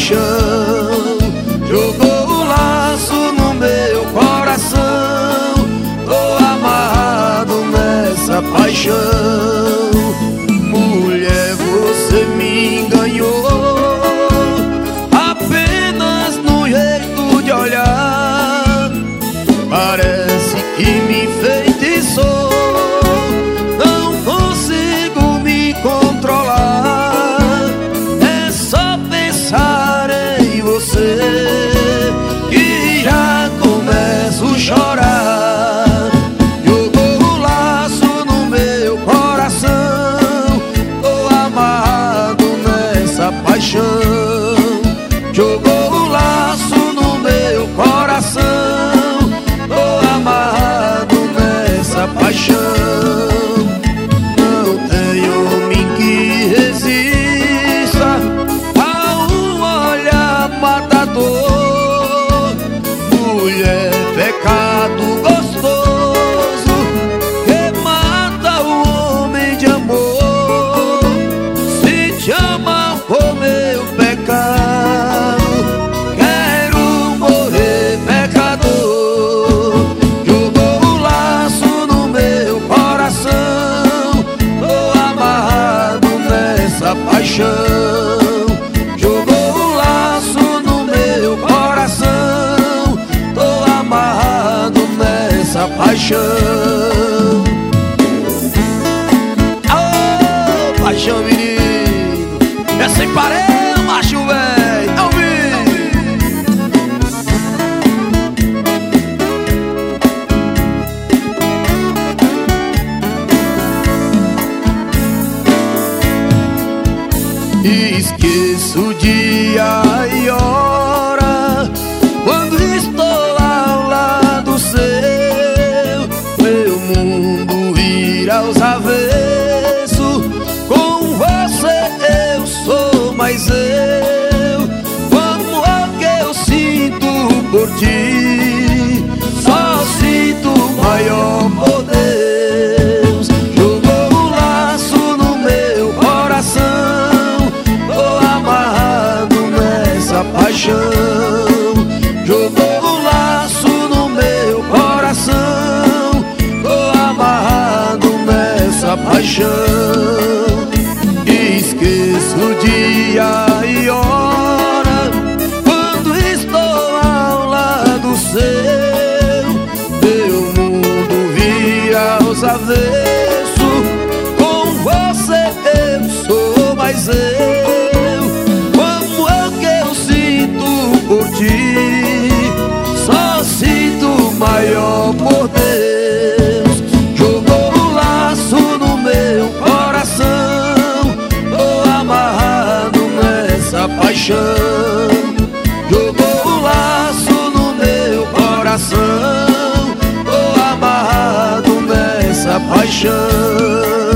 paixão. Jogou o laço no meu coração. Tô amarrado nessa paixão. Mulher, você me enganou apenas no jeito de olhar. Parece que me enfeitiçou. Não consigo me controlar. É só pensar em você que já começo a chorar. Jogou o laço no meu coração. Tô amarrado nessa paixão. Jogou o laço no meu coração. Tô amarrado nessa paixão. Não tenho homem que resista a um olhar matador. Mulher, pecado gostoso que mata o homem de amor. Se te ama por meu pecado, quero morrer pecador. Jogou o laço no meu coração. Tô amarrado nessa paixão. Jogou o laço no meu coração. Tô amarrado nessa paixão. Ô, paixão, menino, é sem parar, macho, velho. Ao vivo. Esqueço o dia e hora quando estou ao lado seu. Meu mundo vira aos avessos. Com você eu sou mais eu. Como é que eu sinto por ti? Só sinto maior por Deus. Jogou o laço no meu coração. Tô amarrado nessa paixão. Jogou o laço no meu coração. Tô amarrado nessa paixão. Esqueço o dia e hora quando estou ao lado seu. Meu mundo vira aos avessos. Com você eu sou mais eu. Como é que eu sinto por ti? Só sinto maior por Deus. Jogou o laço no meu coração. Tô amarrado nessa paixão. Jogou o laço no meu coração. Tô amarrado nessa paixão.